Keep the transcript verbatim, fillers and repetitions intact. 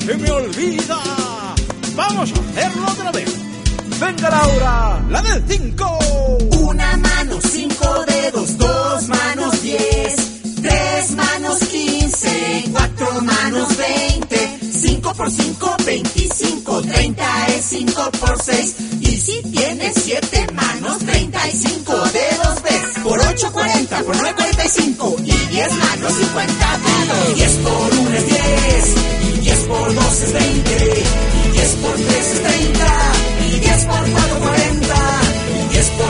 se me olvida. Vamos a hacerlo otra vez. Venga, Laura, la del cinco. Una mano, cinco dedos, dos manos, diez. Tres manos, quince. Cuatro manos, veinte. Cinco por cinco, veinticinco. Treinta es cinco por seis. Y si tienes siete manos, treinta y cinco dedos ves. Por ocho, cuarenta. Por nueve, cuarenta y cinco. Y diez manos, cincuenta dedos. Diez por uno es diez. Y diez por dos es veinte. Y diez por tres es treinta. Y diez por cuatro